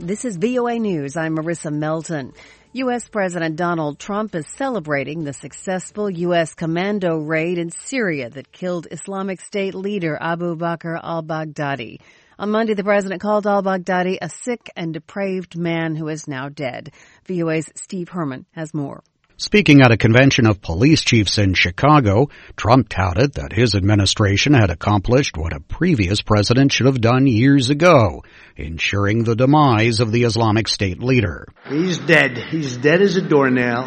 This is VOA News. I'm Marissa Melton. U.S. President Donald Trump is celebrating the successful U.S. commando raid in Syria that killed Islamic State leader Abu Bakr al-Baghdadi. On Monday, the president called al-Baghdadi a sick and depraved man who is now dead. VOA's Steve Herman has more. Speaking at a convention of police chiefs in Chicago, Trump touted that his administration had accomplished what a previous president should have done years ago, ensuring the demise of the Islamic State leader. He's dead. He's dead as a doornail.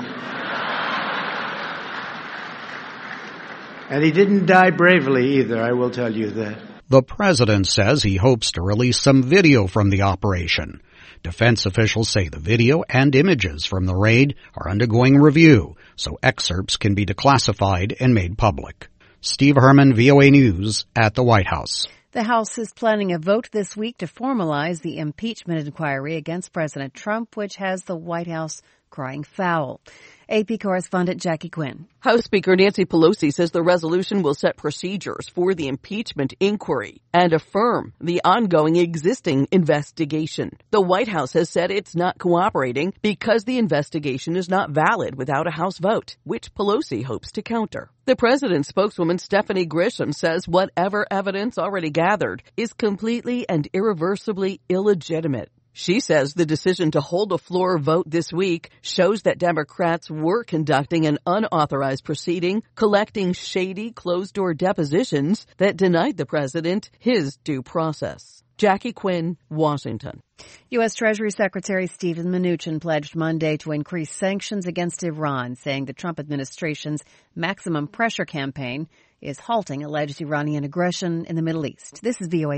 And he didn't die bravely either, I will tell you that. The president says he hopes to release some video from the operation. Defense officials say the video and images from the raid are undergoing review, so excerpts can be declassified and made public. Steve Herman, VOA News, at the White House. The House is planning a vote this week to formalize the impeachment inquiry against President Trump, which has the White House crying foul. AP correspondent Jackie Quinn. House Speaker Nancy Pelosi says the resolution will set procedures for the impeachment inquiry and affirm the ongoing existing investigation. The White House has said it's not cooperating because the investigation is not valid without a House vote, which Pelosi hopes to counter. The president's spokeswoman Stephanie Grisham says whatever evidence already gathered is completely and irreversibly illegitimate. She says the decision to hold a floor vote this week shows that Democrats were conducting an unauthorized proceeding, collecting shady closed-door depositions that denied the president his due process. Jackie Quinn, Washington. U.S. Treasury Secretary Steven Mnuchin pledged Monday to increase sanctions against Iran, saying the Trump administration's maximum pressure campaign is halting alleged Iranian aggression in the Middle East. This is VOA